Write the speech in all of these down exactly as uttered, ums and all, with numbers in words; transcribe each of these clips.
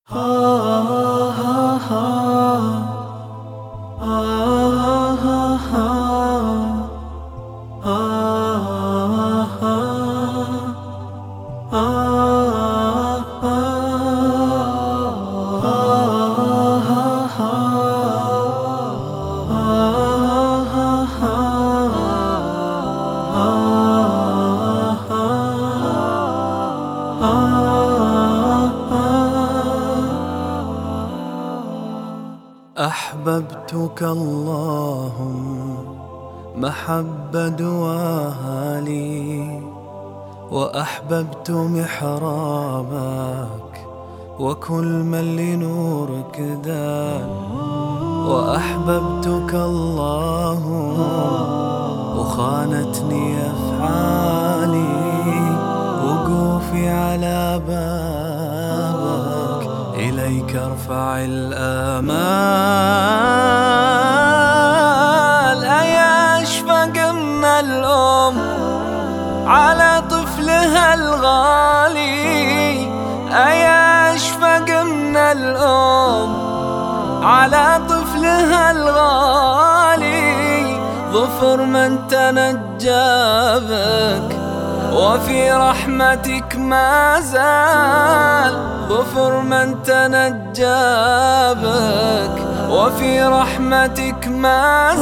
Ha ha ha ha ha أحببتك اللهم محبة دواها لي، وأحببت محرابك وكل من لنورك دان، وأحببتك اللهم وخانتني أفعالي وقوفي على بابك إليك ارفع الآمال. أيا أشفق من الأم على طفلها الغالي، أيا أشفق من الأم على طفلها الغالي، ظفر من تنجى بك وفي رحمتك ما زال، ظفر من تنجى بك وفي رحمتك ما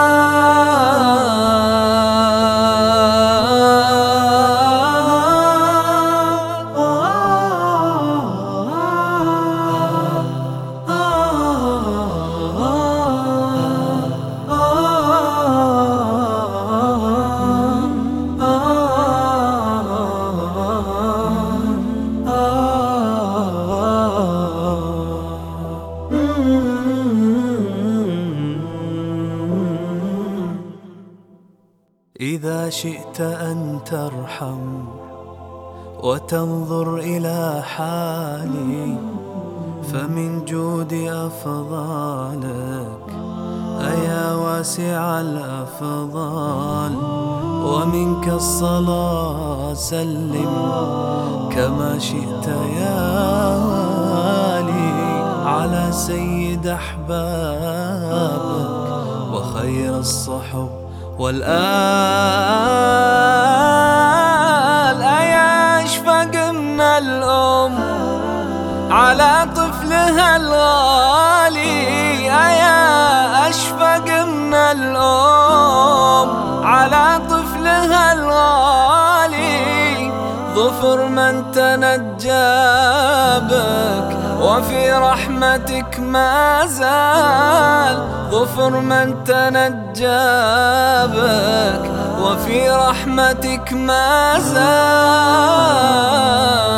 إذا شئت أن ترحم وتنظر إلى حالي، فمن جود أفضالك أيا واسع الأفضال، ومنك الصلاة سلم كما شئت يا والي على سيد أحبابك وخير الصحب والآل. أيا أشفق من الأم على طفلها الغالي، أيا أشفق من الأم على طفلها الغالي، ظفر من تنجى بك وفي رحمتك ما زال، ظفر من تنجى بك وفي رحمتك ما زال.